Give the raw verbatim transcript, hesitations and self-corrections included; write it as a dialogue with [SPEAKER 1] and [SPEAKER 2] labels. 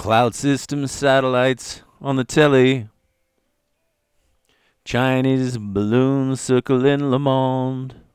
[SPEAKER 1] Cloud system satellites on the telly. Chinese balloons circling Le Monde.